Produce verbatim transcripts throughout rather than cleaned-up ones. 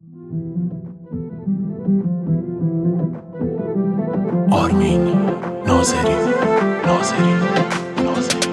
آرمین ناظری ناظری ناظری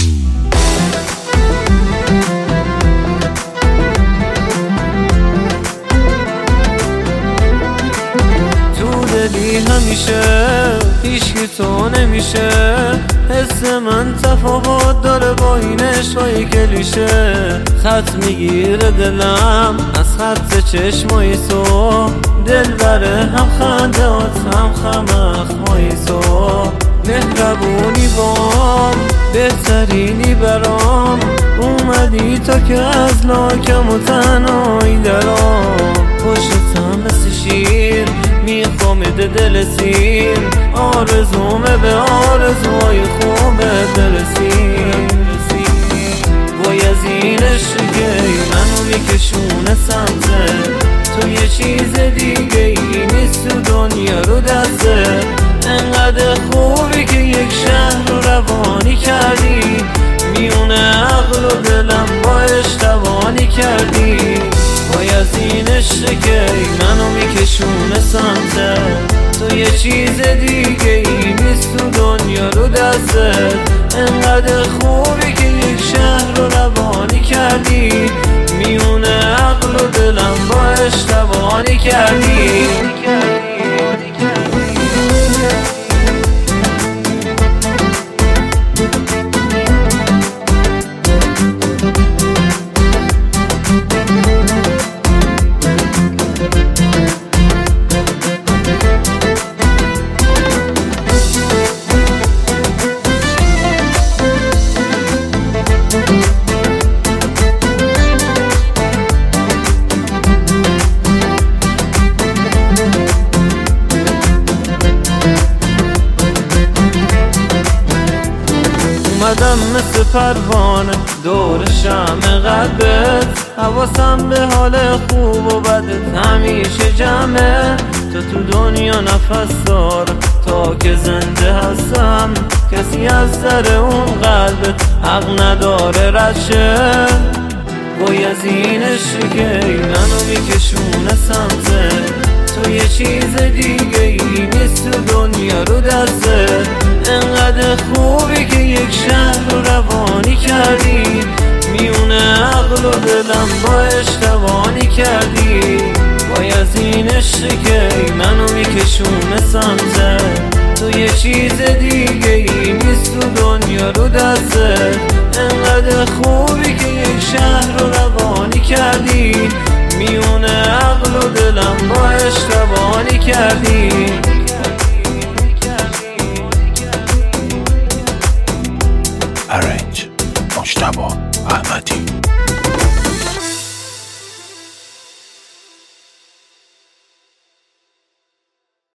تو دلی همیشه هیچکی تو نمیشه، حس من تفاوت داره با این عشقای کلیشه. خط میگیره دلم از خط چشمای تو، دل بره هم خندهات هم خمخمای تو. مهربونی بام بهترینی برام، اومدی تا که از لاکم و تنهایی درام. پشتم مثل شیر میخوامده دل سیر، آرزومه به آرزوهای خوبت برسیم. وای از این عشقی منو میکشونه سمته، تو یه چیز دیگه ای نیست تو دنیا رو دسته. انقدر خوبی که یک شهر رو روانی کردی، میونه عقل و دلم با اشتبانی کردی. وای از این عشقی که منو میکشونه سمته، تو یه چیز دیگه ای نیست تو دنیا رو دسته. انقدر خوبی که یک شهر رو روانی کردی، میونه عقل و دلم با اشتبانی کردی. اومدم مثل پروانه دور شمع قلبت، حواسم به حال خوب و بدت همیشه جمعه. تو تو دنیا نفس دار تا که زنده هستم، کسی از در اون قلبت حق نداره رشه. وای از این عشقی که منو میکشونه سمته، تو یه چیز دیگه ای نیست تو دنیا رو دسته. انقدر خوبی که یک شهر رو روانی کردی، میونه عقل و دلم با اشتبانی کردی. وای از این عشقی که منو میکشونه سمته، تو یه چیز دیگه ای نیست تو دنیا رو دسته. انقدر خوبی که یک شهر رو روانی کردی، میونه عقل و دلم با اشتبانی کردی. ارنج مجتبی احمدی.